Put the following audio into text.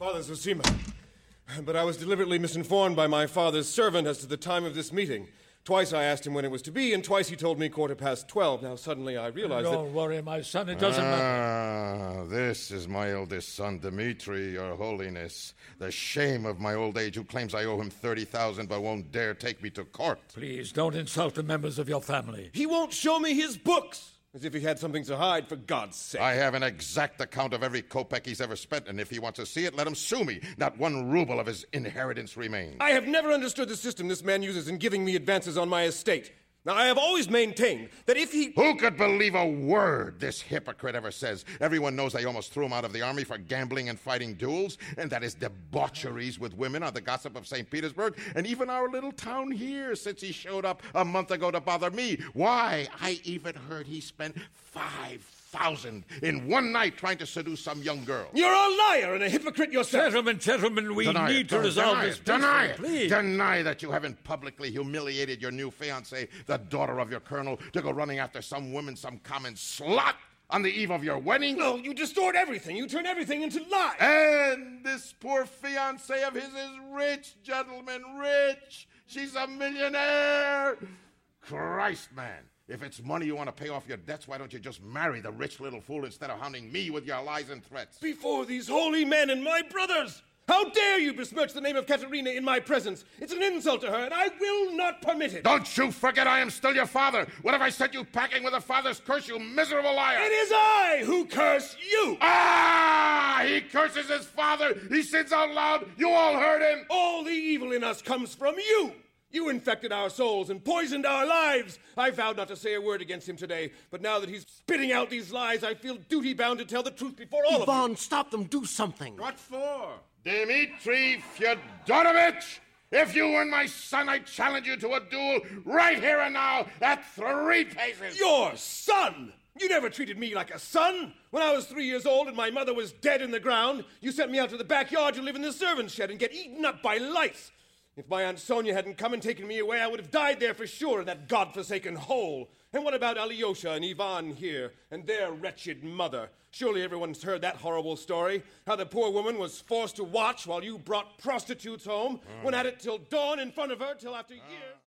Father Zosima. But I was deliberately misinformed by my father's servant as to the time of this meeting. Twice I asked him when it was to be, and twice he told me 12:15. Now suddenly I realize Don't worry, my son, it doesn't matter. This is my eldest son, Dmitri, your holiness. The shame of my old age, who claims I owe him 30,000 but won't dare take me to court. Please, don't insult the members of your family. He won't show me his books! As if he had something to hide, for God's sake. I have an exact account of every kopeck he's ever spent, and if he wants to see it, let him sue me. Not 1 ruble of his inheritance remains. I have never understood the system this man uses in giving me advances on my estate. Now, I have always maintained that if he... Who could believe a word this hypocrite ever says? Everyone knows I almost threw him out of the army for gambling and fighting duels, and that his debaucheries with women are the gossip of St. Petersburg, and even our little town here, since he showed up a month ago to bother me. Why, I even heard he spent 5,000 in one night trying to seduce some young girl. You're a liar and a hypocrite yourself. Gentlemen, we need to resolve this. Deny it. Please. Deny that you haven't publicly humiliated your new fiancée, the daughter of your colonel, to go running after some woman, some common slut, on the eve of your wedding. No, you distort everything. You turn everything into lies. And this poor fiancée of his is rich, gentlemen, rich. She's a millionaire. Christ, man. If it's money you want to pay off your debts, why don't you just marry the rich little fool instead of hounding me with your lies and threats? Before these holy men and my brothers! How dare you besmirch the name of Katerina in my presence? It's an insult to her, and I will not permit it. Don't you forget I am still your father. What have I sent you packing with a father's curse, you miserable liar? It is I who curse you! Ah! He curses his father. He sins out loud. You all heard him. All the evil in us comes from you! You infected our souls and poisoned our lives. I vowed not to say a word against him today, but now that he's spitting out these lies, I feel duty-bound to tell the truth before all of you. Ivan, stop them. Do something. What for? Dmitri Fyodorovich, if you weren't my son, I'd challenge you to a duel right here and now at 3 paces. Your son? You never treated me like a son. When I was 3 years old and my mother was dead in the ground, you sent me out to the backyard to live in the servants' shed and get eaten up by lice. If my Aunt Sonia hadn't come and taken me away, I would have died there for sure in that godforsaken hole. And what about Alyosha and Ivan here and their wretched mother? Surely everyone's heard that horrible story, how the poor woman was forced to watch while you brought prostitutes home, went at it till dawn in front of her till after years...